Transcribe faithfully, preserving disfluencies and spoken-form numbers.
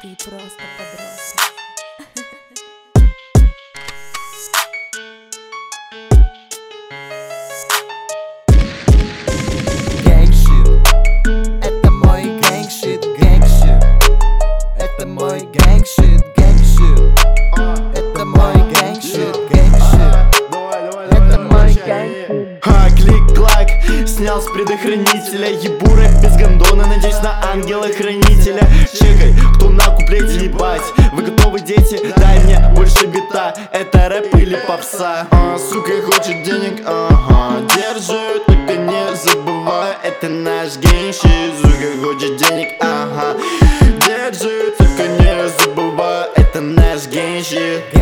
Ты просто подросток. Гэнгшит, это мой гэнгшит, гэнгшит. Это мой гэнгшит, гэнгшит. Это мой гэнгшит, гэнгшит. Это мой гэнгшит. Ха, клик-клак, снял с предохранителя. Ебу рэп без гондона, надеюсь на ангела-хранителя. Чекай, кто на куплете ебать. Вы готовы, дети? Дай мне больше бита. Это рэп или попса? А, сука хочет денег, ага. Держу, только не забывай. Это наш геймшит. Сука хочет денег, ага. Держу, только не забывай. Это наш геймшит.